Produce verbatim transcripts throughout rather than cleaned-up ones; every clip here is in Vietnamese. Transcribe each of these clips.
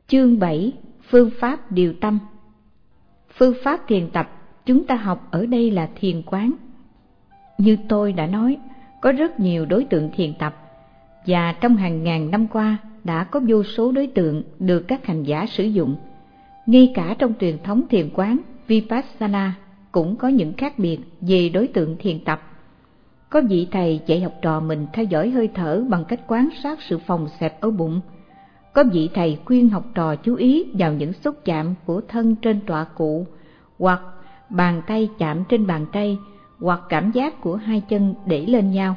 Chương bảy. Phương pháp điều tâm. Phương pháp thiền tập chúng ta học ở đây là thiền quán. Như tôi đã nói, có rất nhiều đối tượng thiền tập, và trong hàng ngàn năm qua đã có vô số đối tượng được các hành giả sử dụng. Ngay cả trong truyền thống thiền quán Vipassana cũng có những khác biệt về đối tượng thiền tập. Có vị thầy dạy học trò mình theo dõi hơi thở bằng cách quan sát sự phồng xẹp ở bụng. Có vị thầy khuyên học trò chú ý vào những xúc chạm của thân trên tọa cụ, hoặc bàn tay chạm trên bàn tay, hoặc cảm giác của hai chân để lên nhau.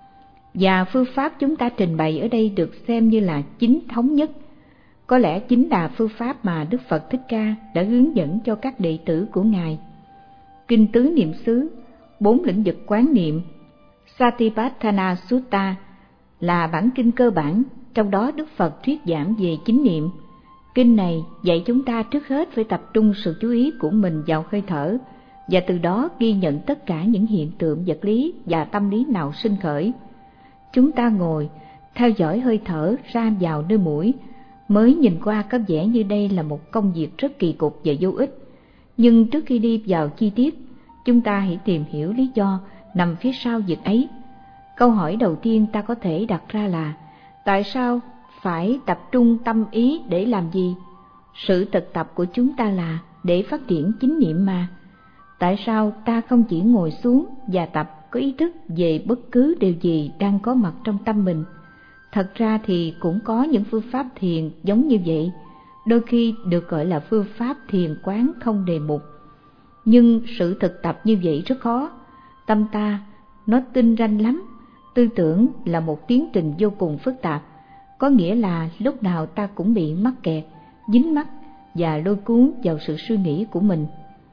Và phương pháp chúng ta trình bày ở đây được xem như là chính thống nhất. Có lẽ chính là phương pháp mà Đức Phật Thích Ca đã hướng dẫn cho các đệ tử của Ngài. Kinh Tứ Niệm xứ, bốn lĩnh vực quán niệm, Satipatthana Sutta là bản kinh cơ bản, trong đó Đức Phật thuyết giảng về chính niệm. Kinh này dạy chúng ta trước hết phải tập trung sự chú ý của mình vào hơi thở, và từ đó ghi nhận tất cả những hiện tượng vật lý và tâm lý nào sinh khởi. Chúng ta ngồi, theo dõi hơi thở ra vào nơi mũi, mới nhìn qua có vẻ như đây là một công việc rất kỳ cục và vô ích. Nhưng trước khi đi vào chi tiết, chúng ta hãy tìm hiểu lý do nằm phía sau việc ấy. Câu hỏi đầu tiên ta có thể đặt ra là: tại sao phải tập trung tâm ý để làm gì? Sự thực tập của chúng ta là để phát triển chính niệm mà. Tại sao ta không chỉ ngồi xuống và tập có ý thức về bất cứ điều gì đang có mặt trong tâm mình? Thật ra thì cũng có những phương pháp thiền giống như vậy, đôi khi được gọi là phương pháp thiền quán không đề mục. Nhưng sự thực tập như vậy rất khó. Tâm ta nó tinh ranh lắm. Tư tưởng là một tiến trình vô cùng phức tạp, có nghĩa là lúc nào ta cũng bị mắc kẹt, dính mắc và lôi cuốn vào sự suy nghĩ của mình.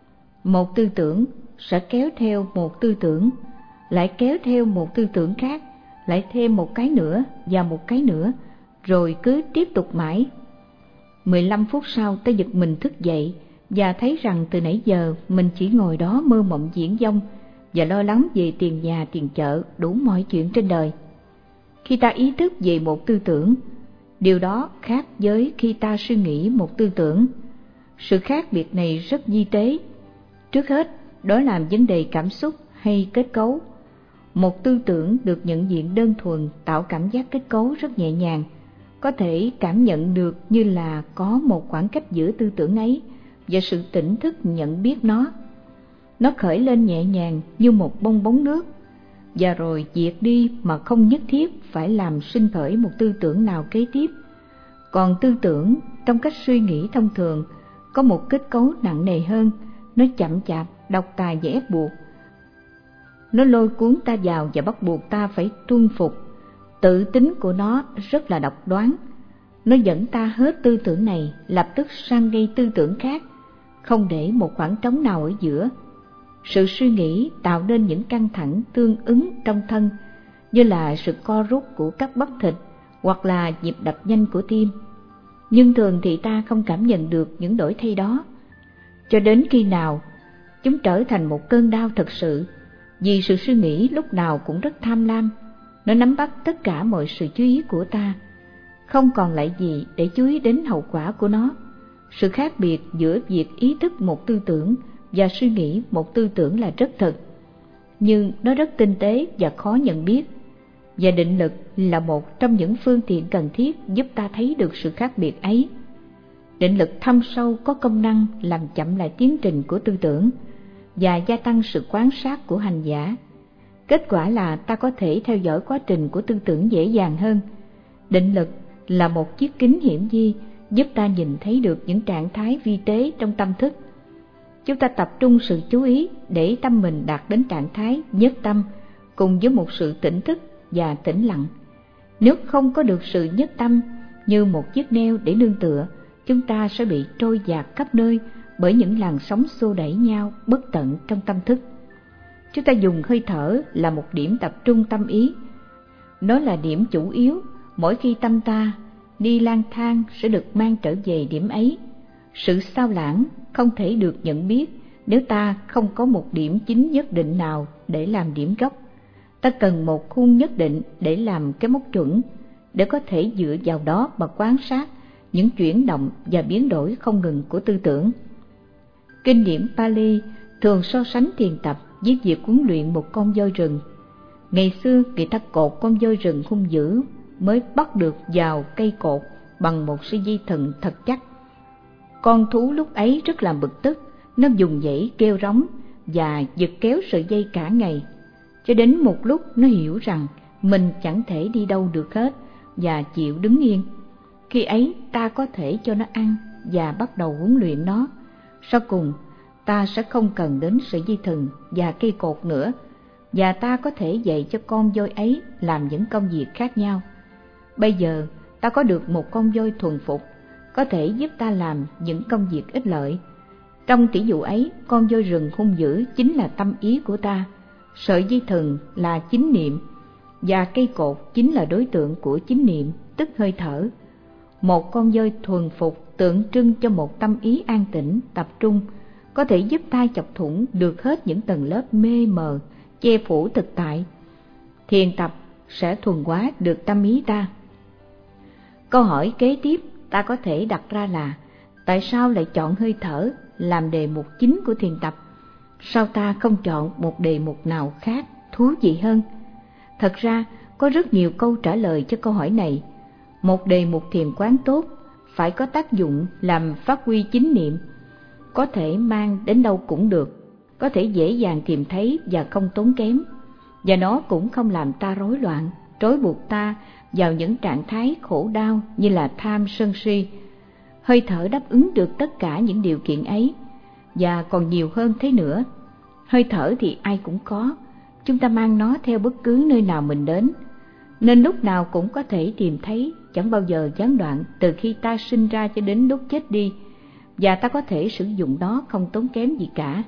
Một tư tưởng sẽ kéo theo một tư tưởng, lại kéo theo một tư tưởng khác, lại thêm một cái nữa và một cái nữa, rồi cứ tiếp tục mãi. mười lăm phút sau ta giật mình thức dậy và thấy rằng từ nãy giờ mình chỉ ngồi đó mơ mộng viển vông và lo lắng về tiền nhà tiền chợ, đủ mọi chuyện trên đời. Khi ta ý thức về một tư tưởng, điều đó khác với khi ta suy nghĩ một tư tưởng. Sự khác biệt này rất vi tế. Trước hết, đó là vấn đề cảm xúc hay kết cấu. Một tư tưởng được nhận diện đơn thuần tạo cảm giác kết cấu rất nhẹ nhàng, có thể cảm nhận được như là có một khoảng cách giữa tư tưởng ấy và sự tỉnh thức nhận biết nó. Nó khởi lên nhẹ nhàng như một bong bóng nước, và rồi diệt đi mà không nhất thiết phải làm sinh khởi một tư tưởng nào kế tiếp. Còn tư tưởng trong cách suy nghĩ thông thường có một kết cấu nặng nề hơn, nó chậm chạp, độc tài và ép buộc. Nó lôi cuốn ta vào và bắt buộc ta phải tuân phục. Tự tính của nó rất là độc đoán. Nó dẫn ta hết tư tưởng này lập tức sang ngay tư tưởng khác, không để một khoảng trống nào ở giữa. Sự suy nghĩ tạo nên những căng thẳng tương ứng trong thân, như là sự co rút của các bắp thịt hoặc là nhịp đập nhanh của tim. Nhưng thường thì ta không cảm nhận được những đổi thay đó, cho đến khi nào chúng trở thành một cơn đau thật sự, vì sự suy nghĩ lúc nào cũng rất tham lam. Nó nắm bắt tất cả mọi sự chú ý của ta, không còn lại gì để chú ý đến hậu quả của nó. Sự khác biệt giữa việc ý thức một tư tưởng và suy nghĩ một tư tưởng là rất thật, nhưng nó rất tinh tế và khó nhận biết. Và định lực là một trong những phương tiện cần thiết giúp ta thấy được sự khác biệt ấy. Định lực thâm sâu có công năng làm chậm lại tiến trình của tư tưởng và gia tăng sự quan sát của hành giả. Kết quả là ta có thể theo dõi quá trình của tư tưởng dễ dàng hơn. Định lực là một chiếc kính hiển vi giúp ta nhìn thấy được những trạng thái vi tế trong tâm thức. Chúng ta tập trung sự chú ý để tâm mình đạt đến trạng thái nhất tâm cùng với một sự tỉnh thức và tĩnh lặng. Nếu không có được sự nhất tâm như một chiếc neo để nương tựa, chúng ta sẽ bị trôi dạt khắp nơi bởi những làn sóng xô đẩy nhau bất tận trong tâm thức. Chúng ta dùng hơi thở là một điểm tập trung tâm ý. Nó là điểm chủ yếu, mỗi khi tâm ta đi lang thang sẽ được mang trở về điểm ấy. Sự sao lãng không thể được nhận biết nếu ta không có một điểm chính nhất định nào để làm điểm gốc. Ta cần một khuôn nhất định để làm cái mốc chuẩn, để có thể dựa vào đó mà quan sát những chuyển động và biến đổi không ngừng của tư tưởng. Kinh điển Pali thường so sánh thiền tập với việc huấn luyện một con voi rừng. Ngày xưa người ta cột con voi rừng hung dữ mới bắt được vào cây cột bằng một sợi dây thừng thật chắc. Con thú lúc ấy rất là bực tức, nó dùng dãy kêu rống và giật kéo sợi dây cả ngày, cho đến một lúc nó hiểu rằng mình chẳng thể đi đâu được hết và chịu đứng yên. Khi ấy ta có thể cho nó ăn và bắt đầu huấn luyện nó. Sau cùng ta sẽ không cần đến sợi dây thừng và cây cột nữa, và ta có thể dạy cho con voi ấy làm những công việc khác nhau. Bây giờ ta có được một con voi thuần phục, có thể giúp ta làm những công việc ích lợi. Trong tỷ dụ ấy, con voi rừng hung dữ chính là tâm ý của ta, sợi dây thừng là chánh niệm, và cây cột chính là đối tượng của chánh niệm, tức hơi thở. Một con voi thuần phục tượng trưng cho một tâm ý an tĩnh, tập trung, có thể giúp ta chọc thủng được hết những tầng lớp mê mờ, che phủ thực tại. Thiền tập sẽ thuần hóa được tâm ý ta. Câu hỏi kế tiếp ta có thể đặt ra là: tại sao lại chọn hơi thở làm đề mục chính của thiền tập? Sao ta không chọn một đề mục nào khác thú vị hơn? Thật ra có rất nhiều câu trả lời cho câu hỏi này. Một đề mục thiền quán tốt phải có tác dụng làm phát huy chánh niệm, có thể mang đến đâu cũng được, có thể dễ dàng tìm thấy và không tốn kém, và nó cũng không làm ta rối loạn, trói buộc ta vào những trạng thái khổ đau như là tham sân si. Hơi thở đáp ứng được tất cả những điều kiện ấy, và còn nhiều hơn thế nữa. Hơi thở thì ai cũng có, chúng ta mang nó theo bất cứ nơi nào mình đến, nên lúc nào cũng có thể tìm thấy, chẳng bao giờ gián đoạn từ khi ta sinh ra cho đến lúc chết đi, và ta có thể sử dụng nó không tốn kém gì cả.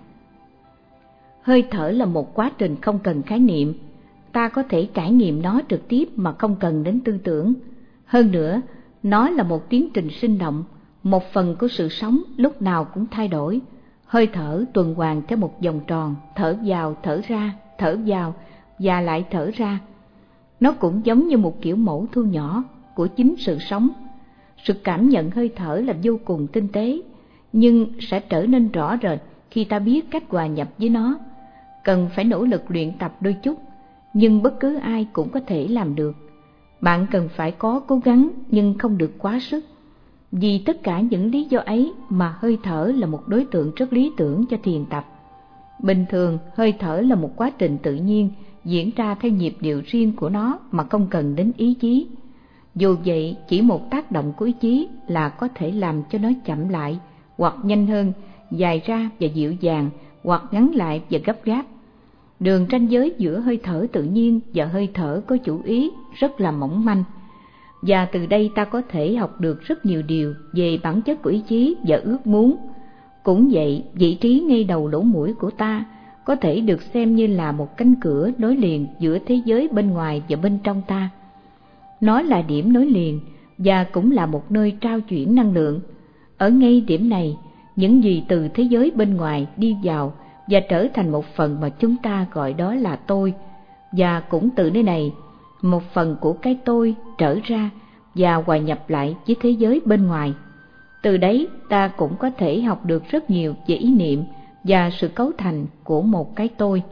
Hơi thở là một quá trình không cần khái niệm, ta có thể trải nghiệm nó trực tiếp mà không cần đến tư tưởng. Hơn nữa, nó là một tiến trình sinh động, một phần của sự sống lúc nào cũng thay đổi. Hơi thở tuần hoàn theo một vòng tròn, thở vào, thở ra, thở vào và lại thở ra. Nó cũng giống như một kiểu mẫu thu nhỏ của chính sự sống. Sự cảm nhận hơi thở là vô cùng tinh tế, nhưng sẽ trở nên rõ rệt khi ta biết cách hòa nhập với nó. Cần phải nỗ lực luyện tập đôi chút, nhưng bất cứ ai cũng có thể làm được. Bạn cần phải có cố gắng nhưng không được quá sức. Vì tất cả những lý do ấy mà hơi thở là một đối tượng rất lý tưởng cho thiền tập. Bình thường, hơi thở là một quá trình tự nhiên, diễn ra theo nhịp điệu riêng của nó mà không cần đến ý chí. Dù vậy, chỉ một tác động của ý chí là có thể làm cho nó chậm lại, hoặc nhanh hơn, dài ra và dịu dàng, hoặc ngắn lại và gấp gáp. Đường ranh giới giữa hơi thở tự nhiên và hơi thở có chủ ý rất là mỏng manh. Và từ đây ta có thể học được rất nhiều điều về bản chất của ý chí và ước muốn. Cũng vậy, vị trí ngay đầu lỗ mũi của ta có thể được xem như là một cánh cửa nối liền giữa thế giới bên ngoài và bên trong ta. Nó là điểm nối liền và cũng là một nơi trao chuyển năng lượng. Ở ngay điểm này, những gì từ thế giới bên ngoài đi vào và trở thành một phần mà chúng ta gọi đó là tôi, và cũng từ nơi này, một phần của cái tôi trở ra và hòa nhập lại với thế giới bên ngoài. Từ đấy ta cũng có thể học được rất nhiều về ý niệm và sự cấu thành của một cái tôi.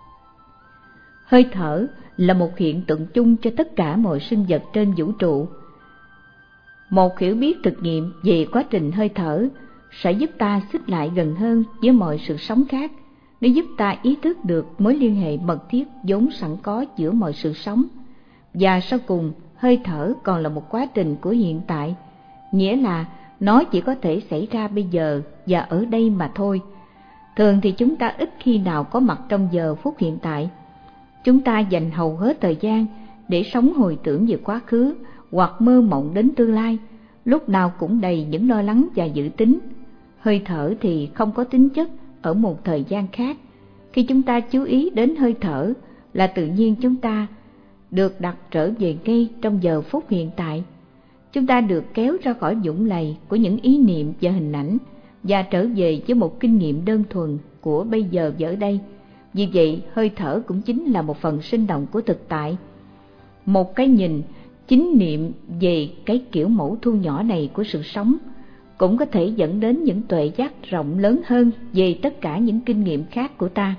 Hơi thở là một hiện tượng chung cho tất cả mọi sinh vật trên vũ trụ. Một hiểu biết thực nghiệm về quá trình hơi thở sẽ giúp ta xích lại gần hơn với mọi sự sống khác. Nó giúp ta ý thức được mối liên hệ mật thiết vốn sẵn có giữa mọi sự sống. Và sau cùng, hơi thở còn là một quá trình của hiện tại, nghĩa là nó chỉ có thể xảy ra bây giờ và ở đây mà thôi. Thường thì chúng ta ít khi nào có mặt trong giờ phút hiện tại. Chúng ta dành hầu hết thời gian để sống hồi tưởng về quá khứ hoặc mơ mộng đến tương lai, lúc nào cũng đầy những lo lắng và dự tính. Hơi thở thì không có tính chất ở một thời gian khác. Khi chúng ta chú ý đến hơi thở là tự nhiên chúng ta được đặt trở về ngay trong giờ phút hiện tại. Chúng ta được kéo ra khỏi vũng lầy của những ý niệm và hình ảnh và trở về với một kinh nghiệm đơn thuần của bây giờ và ở đây. Vì vậy, hơi thở cũng chính là một phần sinh động của thực tại. Một cái nhìn chính niệm về cái kiểu mẫu thu nhỏ này của sự sống cũng có thể dẫn đến những tuệ giác rộng lớn hơn về tất cả những kinh nghiệm khác của ta.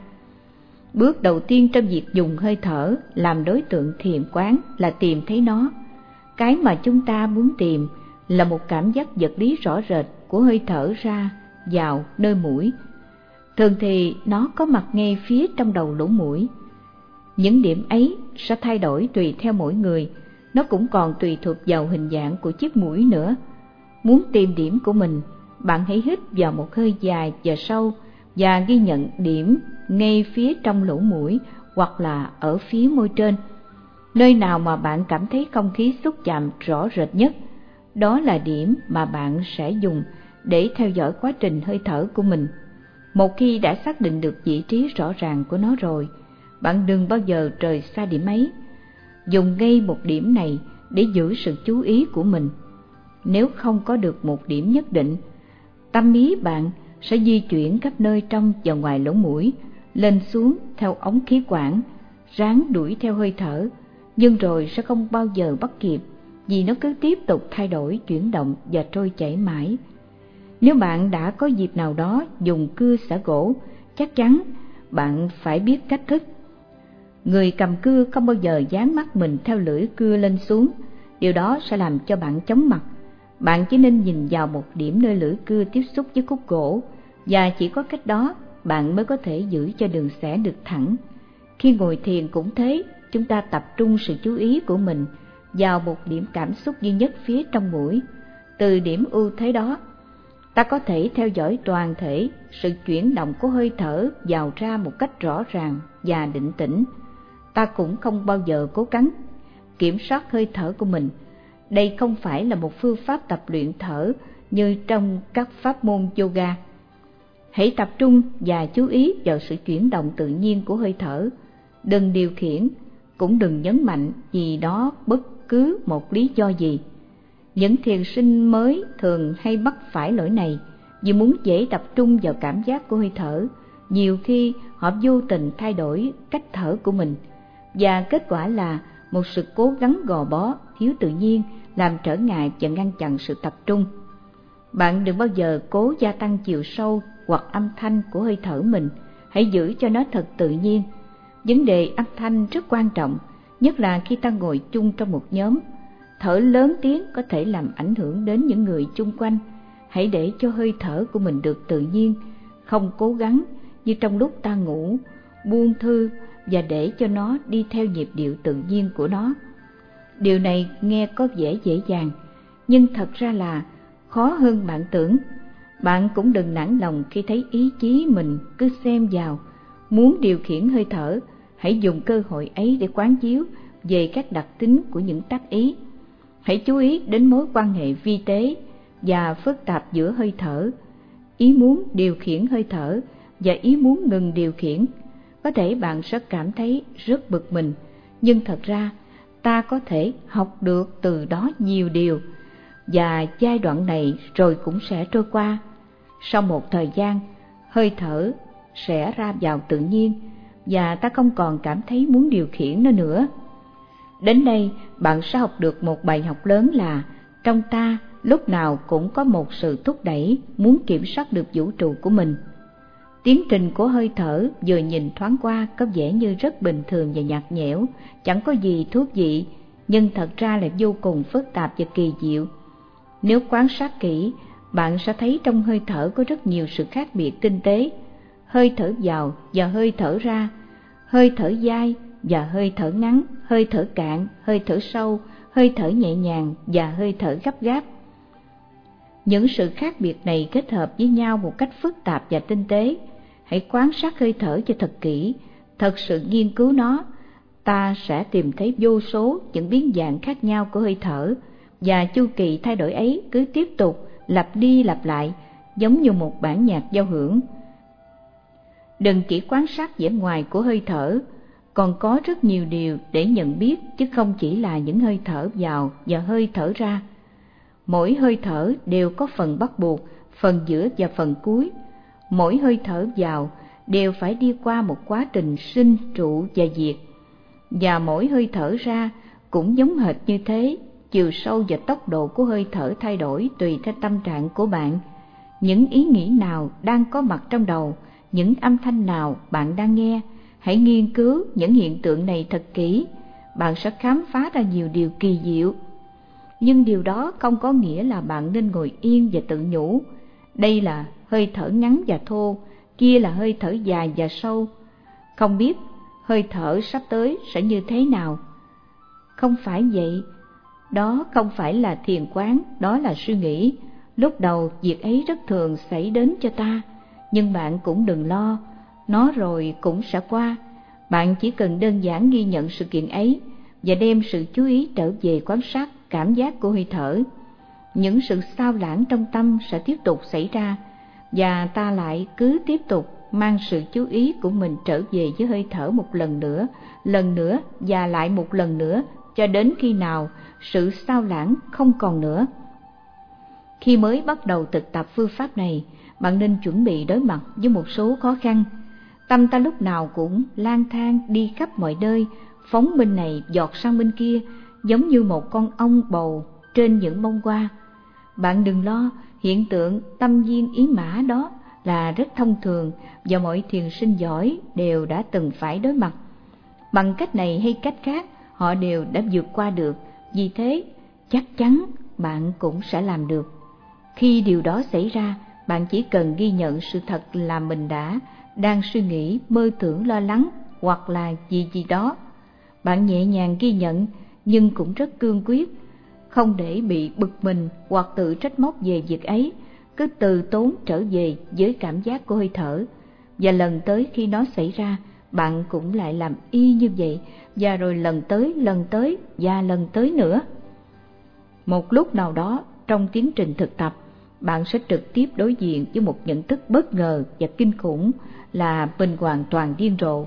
Bước đầu tiên trong việc dùng hơi thở làm đối tượng thiền quán là tìm thấy nó. Cái mà chúng ta muốn tìm là một cảm giác vật lý rõ rệt của hơi thở ra vào nơi mũi. Thường thì nó có mặt ngay phía trong đầu lỗ mũi. Những điểm ấy sẽ thay đổi tùy theo mỗi người, nó cũng còn tùy thuộc vào hình dạng của chiếc mũi nữa. Muốn tìm điểm của mình, bạn hãy hít vào một hơi dài và sâu và ghi nhận điểm ngay phía trong lỗ mũi hoặc là ở phía môi trên. Nơi nào mà bạn cảm thấy không khí xúc chạm rõ rệt nhất, đó là điểm mà bạn sẽ dùng để theo dõi quá trình hơi thở của mình. Một khi đã xác định được vị trí rõ ràng của nó rồi, bạn đừng bao giờ rời xa điểm ấy. Dùng ngay một điểm này để giữ sự chú ý của mình. Nếu không có được một điểm nhất định, tâm ý bạn sẽ di chuyển khắp nơi trong và ngoài lỗ mũi, lên xuống theo ống khí quản, ráng đuổi theo hơi thở, nhưng rồi sẽ không bao giờ bắt kịp vì nó cứ tiếp tục thay đổi, chuyển động và trôi chảy mãi. Nếu bạn đã có dịp nào đó dùng cưa xả gỗ, chắc chắn bạn phải biết cách thức. Người cầm cưa không bao giờ dán mắt mình theo lưỡi cưa lên xuống, điều đó sẽ làm cho bạn chóng mặt. Bạn chỉ nên nhìn vào một điểm nơi lưỡi cưa tiếp xúc với khúc gỗ, và chỉ có cách đó bạn mới có thể giữ cho đường xẻ được thẳng. Khi ngồi thiền cũng thế, chúng ta tập trung sự chú ý của mình vào một điểm cảm xúc duy nhất phía trong mũi. Từ điểm ưu thế đó, ta có thể theo dõi toàn thể sự chuyển động của hơi thở vào ra một cách rõ ràng và định tĩnh. Ta cũng không bao giờ cố gắng kiểm soát hơi thở của mình. Đây không phải là một phương pháp tập luyện thở như trong các pháp môn yoga. Hãy tập trung và chú ý vào sự chuyển động tự nhiên của hơi thở. Đừng điều khiển, cũng đừng nhấn mạnh vì đó bất cứ một lý do gì. Những thiền sinh mới thường hay mắc phải lỗi này, vì muốn dễ tập trung vào cảm giác của hơi thở. Nhiều khi họ vô tình thay đổi cách thở của mình, và kết quả là một sự cố gắng gò bó, thiếu tự nhiên, làm trở ngại và ngăn chặn sự tập trung. Bạn đừng bao giờ cố gia tăng chiều sâu hoặc âm thanh của hơi thở mình, hãy giữ cho nó thật tự nhiên. Vấn đề âm thanh rất quan trọng, nhất là khi ta ngồi chung trong một nhóm. Thở lớn tiếng có thể làm ảnh hưởng đến những người chung quanh. Hãy để cho hơi thở của mình được tự nhiên, không cố gắng như trong lúc ta ngủ, buông thư và để cho nó đi theo nhịp điệu tự nhiên của nó. Điều này nghe có vẻ dễ dàng, nhưng thật ra là khó hơn bạn tưởng. Bạn cũng đừng nản lòng khi thấy ý chí mình cứ xem vào, muốn điều khiển hơi thở. Hãy dùng cơ hội ấy để quán chiếu về các đặc tính của những tác ý. Hãy chú ý đến mối quan hệ vi tế và phức tạp giữa hơi thở, ý muốn điều khiển hơi thở và ý muốn ngừng điều khiển. Có thể bạn sẽ cảm thấy rất bực mình, nhưng thật ra ta có thể học được từ đó nhiều điều, và giai đoạn này rồi cũng sẽ trôi qua. Sau một thời gian, hơi thở sẽ ra vào tự nhiên và ta không còn cảm thấy muốn điều khiển nó nữa. Đến đây bạn sẽ học được một bài học lớn là trong ta lúc nào cũng có một sự thúc đẩy muốn kiểm soát được vũ trụ của mình. Tiến trình của hơi thở vừa nhìn thoáng qua có vẻ như rất bình thường và nhạt nhẽo, chẳng có gì thú vị, nhưng thật ra là vô cùng phức tạp và kỳ diệu. Nếu quan sát kỹ, bạn sẽ thấy trong hơi thở có rất nhiều sự khác biệt tinh tế. Hơi thở vào và hơi thở ra, hơi thở dai và hơi thở ngắn, hơi thở cạn, hơi thở sâu, hơi thở nhẹ nhàng và hơi thở gấp gáp. Những sự khác biệt này kết hợp với nhau một cách phức tạp và tinh tế. Hãy quan sát hơi thở cho thật kỹ, thật sự nghiên cứu nó. Ta sẽ tìm thấy vô số những biến dạng khác nhau của hơi thở, và chu kỳ thay đổi ấy cứ tiếp tục lặp đi lặp lại, giống như một bản nhạc giao hưởng. Đừng chỉ quan sát vẻ ngoài của hơi thở, còn có rất nhiều điều để nhận biết, chứ không chỉ là những hơi thở vào và hơi thở ra. Mỗi hơi thở đều có phần bắt buộc, phần giữa và phần cuối. Mỗi hơi thở vào đều phải đi qua một quá trình sinh, trụ và diệt. Và mỗi hơi thở ra cũng giống hệt như thế, chiều sâu và tốc độ của hơi thở thay đổi tùy theo tâm trạng của bạn. Những ý nghĩ nào đang có mặt trong đầu, những âm thanh nào bạn đang nghe, hãy nghiên cứu những hiện tượng này thật kỹ, bạn sẽ khám phá ra nhiều điều kỳ diệu. Nhưng điều đó không có nghĩa là bạn nên ngồi yên và tự nhủ, đây là hơi thở ngắn và thô, kia là hơi thở dài và sâu. Không biết hơi thở sắp tới sẽ như thế nào. Không phải vậy, đó không phải là thiền quán, đó là suy nghĩ. Lúc đầu việc ấy rất thường xảy đến cho ta, nhưng bạn cũng đừng lo, nó rồi cũng sẽ qua. Bạn chỉ cần đơn giản ghi nhận sự kiện ấy và đem sự chú ý trở về quan sát cảm giác của hơi thở. Những sự xao lãng trong tâm sẽ tiếp tục xảy ra, và ta lại cứ tiếp tục mang sự chú ý của mình trở về với hơi thở một lần nữa, lần nữa và lại một lần nữa, cho đến khi nào sự xao lãng không còn nữa. Khi mới bắt đầu thực tập phương pháp này, bạn nên chuẩn bị đối mặt với một số khó khăn. Tâm ta lúc nào cũng lang thang đi khắp mọi nơi, phóng bên này giọt sang bên kia, giống như một con ong bầu trên những bông hoa. Bạn đừng lo, hiện tượng tâm viên ý mã đó là rất thông thường và mọi thiền sinh giỏi đều đã từng phải đối mặt. Bằng cách này hay cách khác, họ đều đã vượt qua được, vì thế chắc chắn bạn cũng sẽ làm được. Khi điều đó xảy ra, bạn chỉ cần ghi nhận sự thật là mình đã đang suy nghĩ, mơ tưởng, lo lắng hoặc là gì gì đó. Bạn nhẹ nhàng ghi nhận nhưng cũng rất cương quyết, không để bị bực mình hoặc tự trách móc về việc ấy, cứ từ tốn trở về với cảm giác của hơi thở. Và lần tới khi nó xảy ra, bạn cũng lại làm y như vậy, và rồi lần tới, lần tới và lần tới nữa. Một lúc nào đó trong tiến trình thực tập, bạn sẽ trực tiếp đối diện với một nhận thức bất ngờ và kinh khủng là mình hoàn toàn điên rồ.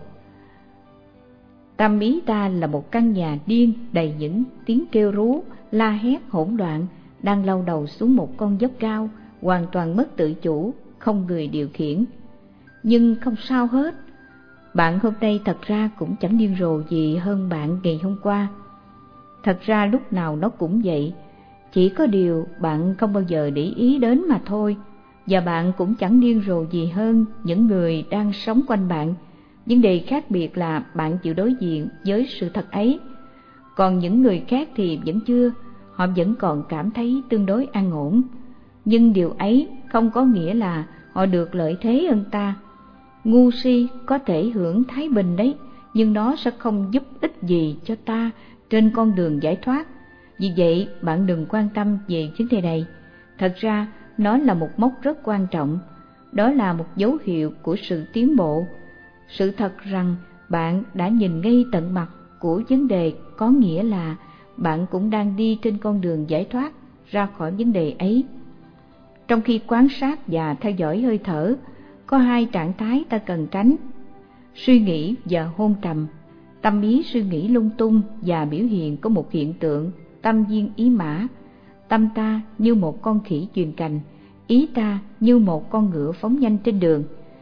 Tâm ý ta là một căn nhà điên đầy những tiếng kêu rú, la hét hỗn loạn, đang lao đầu xuống một con dốc cao, hoàn toàn mất tự chủ, không người điều khiển. Nhưng không sao hết, bạn hôm nay thật ra cũng chẳng điên rồ gì hơn bạn ngày hôm qua. Thật ra lúc nào nó cũng vậy, chỉ có điều bạn không bao giờ để ý đến mà thôi. Và bạn cũng chẳng điên rồ gì hơn những người đang sống quanh bạn. Vấn đề khác biệt là bạn chịu đối diện với sự thật ấy. Còn những người khác thì vẫn chưa, họ vẫn còn cảm thấy tương đối an ổn. Nhưng điều ấy không có nghĩa là họ được lợi thế hơn ta. Ngu si có thể hưởng thái bình đấy, nhưng nó sẽ không giúp ích gì cho ta trên con đường giải thoát. Vì vậy bạn đừng quan tâm về vấn đề này. Thật ra nó là một mốc rất quan trọng. Đó là một dấu hiệu của sự tiến bộ. Sự thật rằng bạn đã nhìn ngay tận mặt của vấn đề có nghĩa là bạn cũng đang đi trên con đường giải thoát ra khỏi vấn đề ấy. Trong khi quan sát và theo dõi hơi thở, có hai trạng thái ta cần tránh: suy nghĩ và hôn trầm. Tâm ý suy nghĩ lung tung và biểu hiện có một hiện tượng tâm viên ý mã. Tâm ta như một con khỉ chuyền cành, ý ta như một con ngựa phóng nhanh trên đường.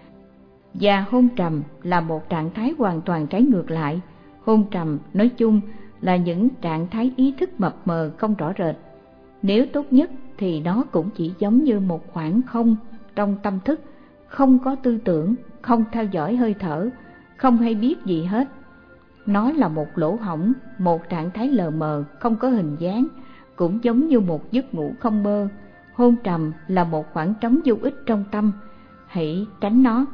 Và hôn trầm là một trạng thái hoàn toàn trái ngược lại. Hôn trầm nói chung là những trạng thái ý thức mập mờ không rõ rệt. Nếu tốt nhất thì nó cũng chỉ giống như một khoảng không trong tâm thức, không có tư tưởng, không theo dõi hơi thở, không hay biết gì hết. Nó là một lỗ hổng, một trạng thái lờ mờ, không có hình dáng, cũng giống như một giấc ngủ không mơ. Hôn trầm là một khoảng trống vô ích trong tâm, hãy tránh nó.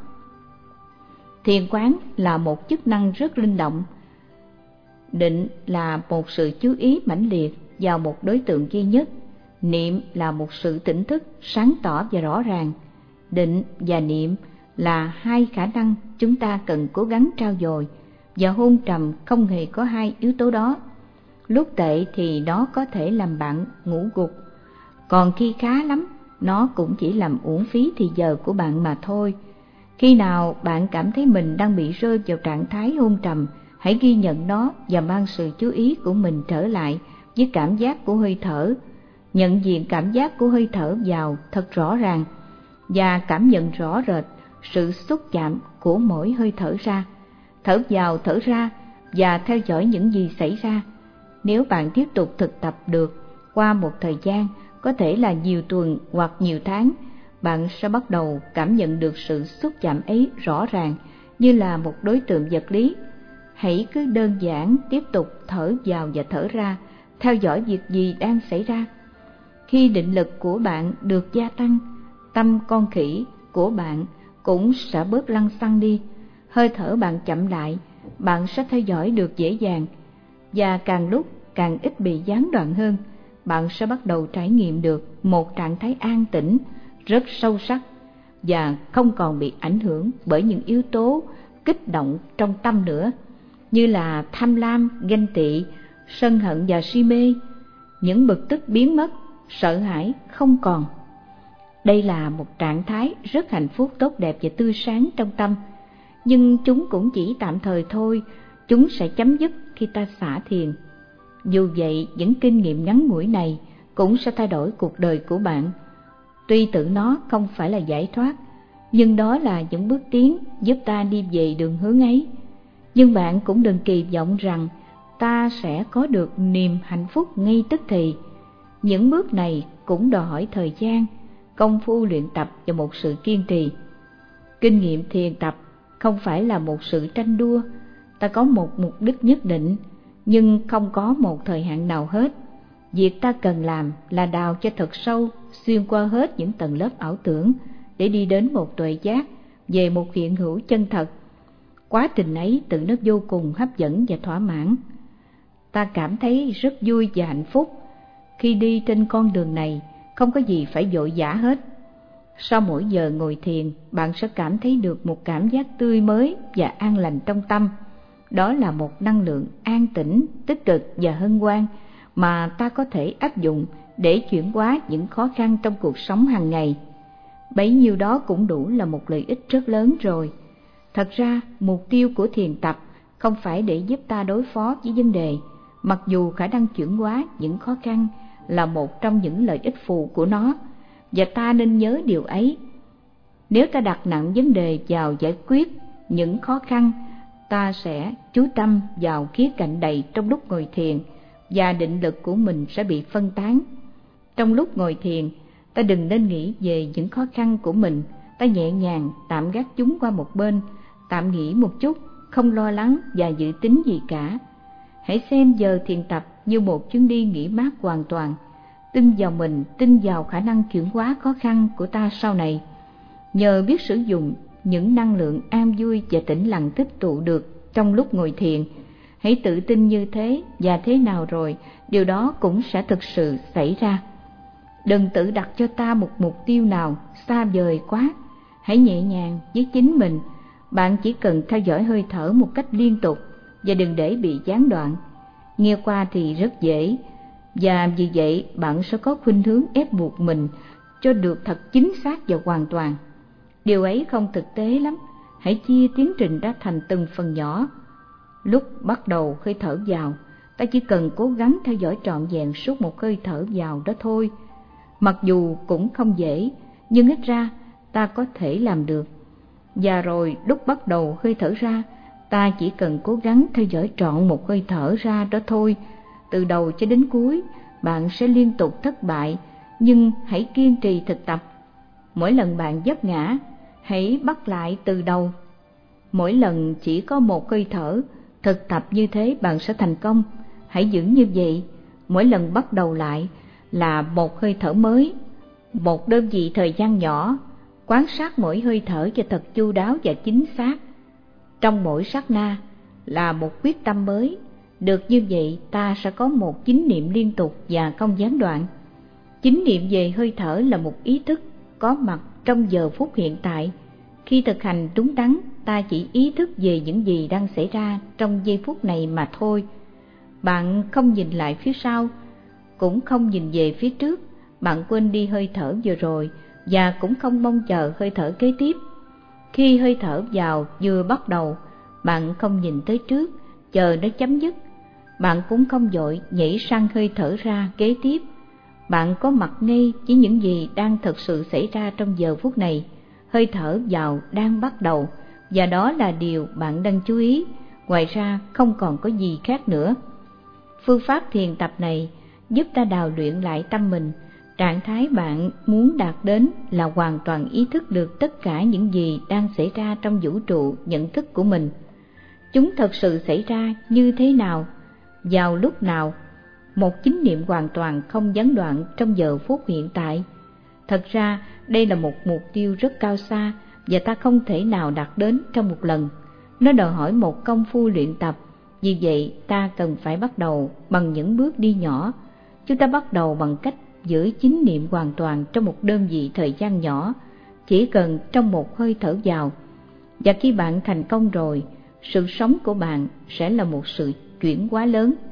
Thiền quán là một chức năng rất linh động. Định là một sự chú ý mãnh liệt vào một đối tượng duy nhất. Niệm là một sự tỉnh thức sáng tỏ và rõ ràng. Định và niệm là hai khả năng chúng ta cần cố gắng trau dồi, và hôn trầm không hề có hai yếu tố đó. Lúc tệ thì nó có thể làm bạn ngủ gục, còn khi khá lắm, nó cũng chỉ làm uổng phí thì giờ của bạn mà thôi. Khi nào bạn cảm thấy mình đang bị rơi vào trạng thái hôn trầm, hãy ghi nhận nó và mang sự chú ý của mình trở lại với cảm giác của hơi thở. Nhận diện cảm giác của hơi thở vào thật rõ ràng và cảm nhận rõ rệt sự xúc chạm của mỗi hơi thở ra. Thở vào thở ra và theo dõi những gì xảy ra. Nếu bạn tiếp tục thực tập được Qua một thời gian, có thể là nhiều tuần hoặc nhiều tháng, bạn sẽ bắt đầu cảm nhận được sự xúc chạm ấy rõ ràng như là một đối tượng vật lý. Hãy cứ đơn giản tiếp tục thở vào và thở ra, theo dõi việc gì đang xảy ra. Khi định lực của bạn được gia tăng, tâm con khỉ của bạn cũng sẽ bớt lăng xăng đi. Hơi thở bạn chậm lại, bạn sẽ theo dõi được dễ dàng, và càng lúc càng ít bị gián đoạn hơn. Bạn sẽ bắt đầu trải nghiệm được một trạng thái an tĩnh rất sâu sắc và không còn bị ảnh hưởng bởi những yếu tố kích động trong tâm nữa, như là tham lam, ganh tị, sân hận và si mê. Những bực tức biến mất, sợ hãi không còn. Đây là một trạng thái rất hạnh phúc, tốt đẹp và tươi sáng trong tâm. Nhưng chúng cũng chỉ tạm thời thôi, chúng sẽ chấm dứt khi ta xả thiền. Dù vậy, những kinh nghiệm ngắn ngủi này cũng sẽ thay đổi cuộc đời của bạn. Tuy tự nó không phải là giải thoát, nhưng đó là những bước tiến giúp ta đi về đường hướng ấy. Nhưng bạn cũng đừng kỳ vọng rằng ta sẽ có được niềm hạnh phúc ngay tức thì. Những bước này cũng đòi hỏi thời gian, công phu luyện tập và một sự kiên trì. Kinh nghiệm thiền tập không phải là một sự tranh đua. Ta có một mục đích nhất định, nhưng không có một thời hạn nào hết. Việc ta cần làm là đào cho thật sâu, xuyên qua hết những tầng lớp ảo tưởng để đi đến một tuệ giác về một hiện hữu chân thật. Quá trình ấy tự nó vô cùng hấp dẫn và thỏa mãn. Ta cảm thấy rất vui và hạnh phúc. Khi đi trên con đường này, không có gì phải vội vã hết. Sau mỗi giờ ngồi thiền, bạn sẽ cảm thấy được một cảm giác tươi mới và an lành trong tâm. Đó là một năng lượng an tĩnh, tích cực và hân hoan mà ta có thể áp dụng để chuyển hóa những khó khăn trong cuộc sống hàng ngày. Bấy nhiêu đó cũng đủ là một lợi ích rất lớn rồi. Thật ra, mục tiêu của thiền tập không phải để giúp ta đối phó với vấn đề, mặc dù khả năng chuyển hóa những khó khăn là một trong những lợi ích phụ của nó, và ta nên nhớ điều ấy. Nếu ta đặt nặng vấn đề vào giải quyết những khó khăn, ta sẽ chú tâm vào khía cạnh đầy trong lúc ngồi thiền, và định lực của mình sẽ bị phân tán. Trong lúc ngồi thiền, ta đừng nên nghĩ về những khó khăn của mình. Ta nhẹ nhàng tạm gác chúng qua một bên, tạm nghỉ một chút, không lo lắng và dự tính gì cả. Hãy xem giờ thiền tập như một chuyến đi nghỉ mát hoàn toàn. Tin vào mình, tin vào khả năng chuyển hóa khó khăn của ta sau này. Nhờ biết sử dụng những năng lượng an vui và tĩnh lặng tích tụ được trong lúc ngồi thiền, hãy tự tin như thế, và thế nào rồi điều đó cũng sẽ thực sự xảy ra. Đừng tự đặt cho ta một mục tiêu nào xa vời quá. Hãy nhẹ nhàng với chính mình. Bạn chỉ cần theo dõi hơi thở một cách liên tục và đừng để bị gián đoạn. Nghe qua thì rất dễ, và vì vậy bạn sẽ có khuynh hướng ép buộc mình cho được thật chính xác và hoàn toàn. Điều ấy không thực tế lắm. Hãy chia tiến trình ra thành từng phần nhỏ. Lúc bắt đầu hơi thở vào, ta chỉ cần cố gắng theo dõi trọn vẹn suốt một hơi thở vào đó thôi. Mặc dù cũng không dễ, nhưng ít ra ta có thể làm được. Và rồi lúc bắt đầu hơi thở ra, ta chỉ cần cố gắng theo dõi trọn một hơi thở ra đó thôi. Từ đầu cho đến cuối, bạn sẽ liên tục thất bại, nhưng hãy kiên trì thực tập. Mỗi lần bạn vấp ngã, hãy bắt lại từ đầu. Mỗi lần chỉ có một hơi thở, thực tập như thế bạn sẽ thành công. Hãy giữ như vậy, mỗi lần bắt đầu lại là một hơi thở mới, một đơn vị thời gian nhỏ. Quan sát mỗi hơi thở cho thật chu đáo và chính xác. Trong mỗi sát na là một quyết tâm mới. Được như vậy, ta sẽ có một chánh niệm liên tục và không gián đoạn. Chánh niệm về hơi thở là một ý thức có mặt trong giờ phút hiện tại. Khi thực hành đúng đắn, ta chỉ ý thức về những gì đang xảy ra trong giây phút này mà thôi. Bạn không nhìn lại phía sau, cũng không nhìn về phía trước. Bạn quên đi hơi thở vừa rồi và cũng không mong chờ hơi thở kế tiếp. Khi hơi thở vào vừa bắt đầu, bạn không nhìn tới trước, chờ nó chấm dứt. Bạn cũng không vội nhảy sang hơi thở ra kế tiếp. Bạn có mặt ngay với những gì đang thực sự xảy ra trong giờ phút này. Hơi thở vào đang bắt đầu, và đó là điều bạn đang chú ý. Ngoài ra không còn có gì khác nữa. Phương pháp thiền tập này giúp ta đào luyện lại tâm mình. Trạng thái bạn muốn đạt đến là hoàn toàn ý thức được tất cả những gì đang xảy ra trong vũ trụ nhận thức của mình. Chúng thật sự xảy ra như thế nào, vào lúc nào, một chánh niệm hoàn toàn không gián đoạn trong giờ phút hiện tại. Thật ra đây là một mục tiêu rất cao xa và ta không thể nào đạt đến trong một lần. Nó đòi hỏi một công phu luyện tập, vì vậy ta cần phải bắt đầu bằng những bước đi nhỏ. Chúng ta bắt đầu bằng cách giữ chánh niệm hoàn toàn trong một đơn vị thời gian nhỏ, chỉ cần trong một hơi thở vào. Và khi bạn thành công rồi, sự sống của bạn sẽ là một sự chuyển hóa lớn.